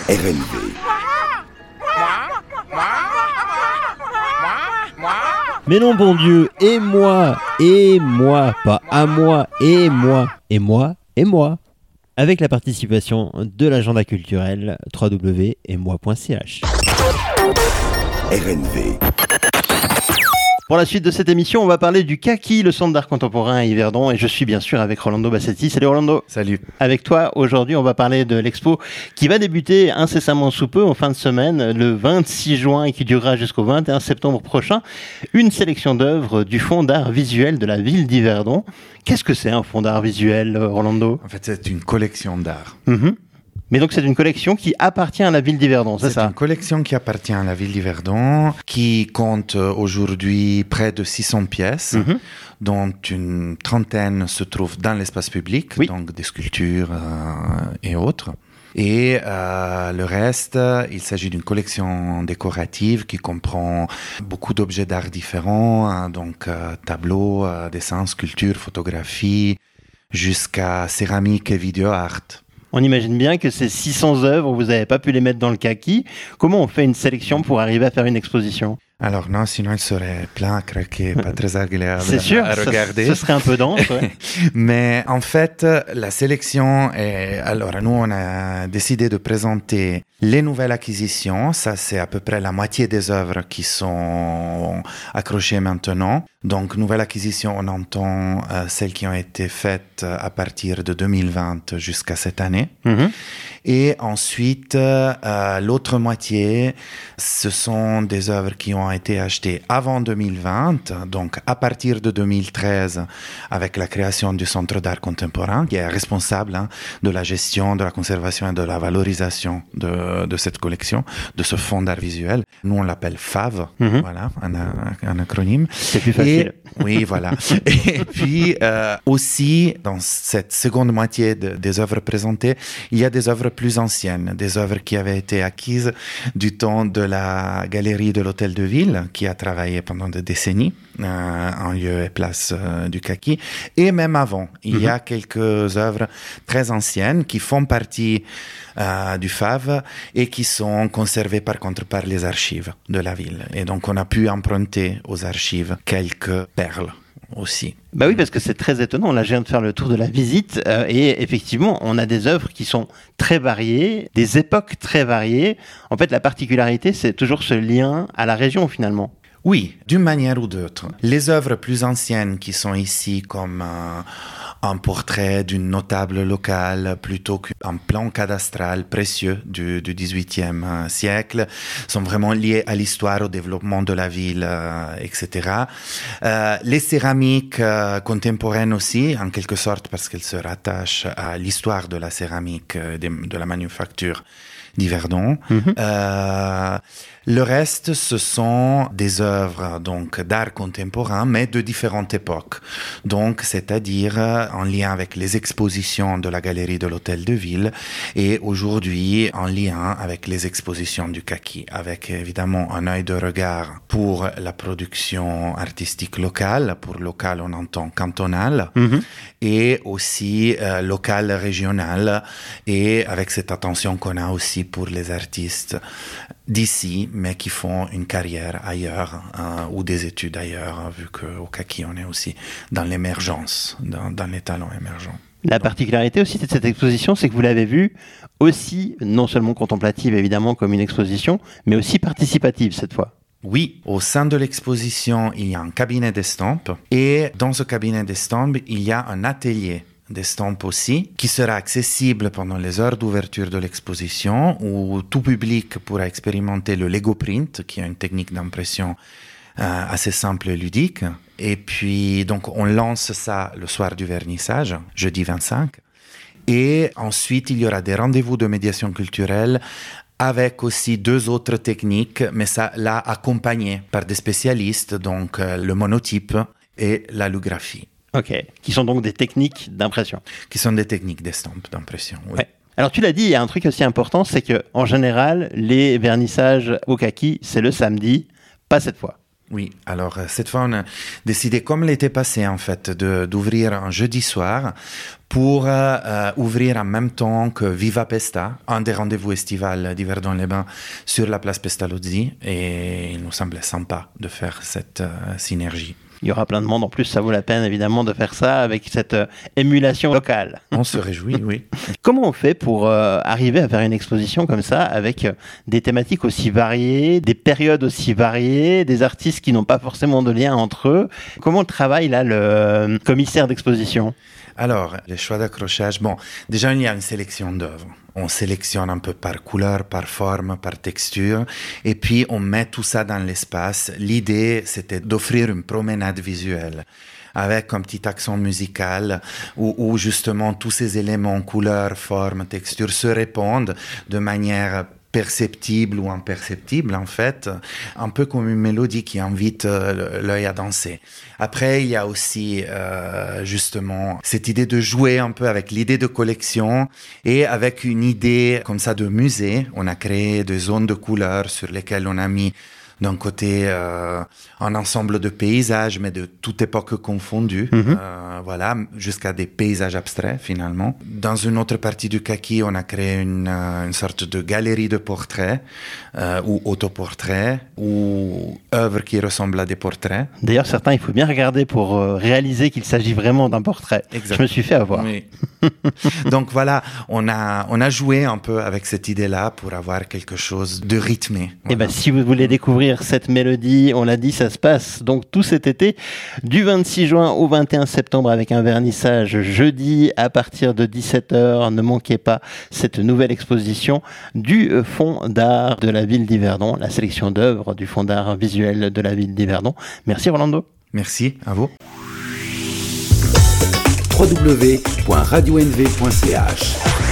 RNV. Mais non, bon Dieu, et moi, pas à moi, et moi. Avec la participation de l'agenda culturel www.moi.ch. RNV. Pour la suite de cette émission, on va parler du Kaki, le Centre d'art contemporain à Yverdon, et je suis bien sûr avec Rolando Bassetti. Salut Rolando. Salut. Avec toi, aujourd'hui, on va parler de l'expo qui va débuter incessamment sous peu, en fin de semaine, le 26 juin et qui durera jusqu'au 21 septembre prochain. Une sélection d'œuvres du Fonds d'art visuel de la ville d'Yverdon. Qu'est-ce que c'est un fonds d'art visuel, Rolando ? En fait, c'est une collection d'art. Mais donc c'est une collection qui appartient à la ville d'Yverdon, c'est ça ? C'est une collection qui appartient à la ville d'Yverdon, qui compte aujourd'hui près de 600 pièces, dont une trentaine se trouvent dans l'espace public, donc des sculptures et autres. Et le reste, il s'agit d'une collection décorative qui comprend beaucoup d'objets d'art différents, donc tableaux, dessins, sculptures, photographies, jusqu'à céramique et vidéo art. On imagine bien que ces 600 œuvres, vous n'avez pas pu les mettre dans le Kaki. Comment on fait une sélection pour arriver à faire une exposition ? Alors non, sinon il serait plein à craquer, pas très agréable c'est sûr, à regarder. Ce serait un peu dense. Ouais. Mais en fait, la sélection est... Alors nous, on a décidé de présenter les nouvelles acquisitions. Ça, c'est à peu près la moitié des œuvres qui sont accrochées maintenant. Donc, nouvelle acquisition, on entend celles qui ont été faites à partir de 2020 jusqu'à cette année. Et ensuite, l'autre moitié, ce sont des œuvres qui ont été achetées avant 2020, donc à partir de 2013, avec la création du Centre d'art contemporain, qui est responsable de la gestion, de la conservation et de la valorisation de cette collection, de ce fonds d'art visuel. Nous, on l'appelle FAV, voilà, un acronyme. C'est plus facile. Oui, voilà. Et puis, aussi, dans cette seconde moitié des œuvres présentées, il y a des œuvres plus anciennes, des œuvres qui avaient été acquises du temps de la galerie de l'Hôtel de Ville, qui a travaillé pendant des décennies en lieu et place du Kaki, et même avant. Il y a quelques œuvres très anciennes qui font partie du FAV et qui sont conservées par contre par les archives de la ville. Et donc on a pu emprunter aux archives quelques perles aussi. Bah oui, parce que c'est très étonnant. Là, je viens de faire le tour de la visite et effectivement, on a des œuvres qui sont très variées, des époques très variées. En fait, la particularité, c'est toujours ce lien à la région finalement. Oui, d'une manière ou d'autre. Les œuvres plus anciennes qui sont ici comme un portrait d'une notable locale plutôt qu'un plan cadastral précieux du XVIIIe siècle sont vraiment liées à l'histoire, au développement de la ville, etc. Les céramiques contemporaines aussi, en quelque sorte, parce qu'elles se rattachent à l'histoire de la céramique, de la manufacture d'Yverdon. Le reste, ce sont des œuvres donc d'art contemporain, mais de différentes époques. Donc, c'est-à-dire en lien avec les expositions de la galerie de l'Hôtel de Ville et aujourd'hui en lien avec les expositions du Kaki, avec évidemment un œil de regard pour la production artistique locale. Pour local, on entend cantonal et aussi local, régional, et avec cette attention qu'on a aussi pour les artistes d'ici, mais qui font une carrière ailleurs ou des études ailleurs, vu qu'au Kaki, on est aussi dans l'émergence, dans les talents émergents. La particularité aussi de cette exposition, c'est que vous l'avez vue aussi, non seulement contemplative évidemment comme une exposition, mais aussi participative cette fois. Oui, au sein de l'exposition, il y a un cabinet d'estampes et dans ce cabinet d'estampes, il y a un atelier d'estampes aussi, qui sera accessible pendant les heures d'ouverture de l'exposition où tout public pourra expérimenter le Lego Print, qui est une technique d'impression assez simple et ludique. Et puis, donc, on lance ça le soir du vernissage, jeudi 25. Et ensuite, il y aura des rendez-vous de médiation culturelle avec aussi 2 autres techniques, mais ça, là, accompagnées par des spécialistes, donc le monotype et l'allographie. Ok, qui sont donc des techniques d'impression. Qui sont des techniques d'estampe d'impression, oui. Ouais. Alors tu l'as dit, il y a un truc aussi important, c'est que en général, les vernissages au Kaki, c'est le samedi, pas cette fois. Oui, alors cette fois on a décidé, comme l'été passé en fait, d'ouvrir un jeudi soir pour ouvrir en même temps que Viva Pesta, un des rendez-vous estivales d'Yverdon-les-Bains sur la place Pestalozzi, et il nous semblait sympa de faire cette synergie. Il y aura plein de monde. En plus, ça vaut la peine, évidemment, de faire ça avec cette émulation locale. On se réjouit, oui. Comment on fait pour arriver à faire une exposition comme ça, avec des thématiques aussi variées, des périodes aussi variées, des artistes qui n'ont pas forcément de lien entre eux? Comment travaille là le commissaire d'exposition? Alors, les choix d'accrochage, bon, déjà il y a une sélection d'œuvres. On sélectionne un peu par couleur, par forme, par texture, et puis on met tout ça dans l'espace. L'idée, c'était d'offrir une promenade visuelle avec un petit accent musical où justement tous ces éléments, couleur, forme, texture, se répondent de manière perceptible ou imperceptible en fait, un peu comme une mélodie qui invite l'œil à danser. Après, il y a aussi justement cette idée de jouer un peu avec l'idée de collection et avec une idée comme ça de musée. On a créé des zones de couleurs sur lesquelles on a mis d'un côté un ensemble de paysages, mais de toute époque confondue, voilà, jusqu'à des paysages abstraits finalement. Dans une autre partie du kaki, on a créé une sorte de galerie de portraits ou autoportraits ou œuvres qui ressemblent à des portraits. D'ailleurs, certains, il faut bien regarder pour réaliser qu'il s'agit vraiment d'un portrait. Exact. Je me suis fait avoir. Oui. Donc voilà, on a joué un peu avec cette idée-là pour avoir quelque chose de rythmé. Voilà. Et ben, si vous voulez découvrir cette mélodie, on l'a dit, ça se passe donc tout cet été, du 26 juin au 21 septembre avec un vernissage jeudi à partir de 17h. Ne manquez pas cette nouvelle exposition du Fonds d'art de la ville d'Yverdon, la sélection d'œuvres du Fonds d'art visuel de la ville d'Yverdon. Merci Rolando. Merci, à vous. www.radionv.ch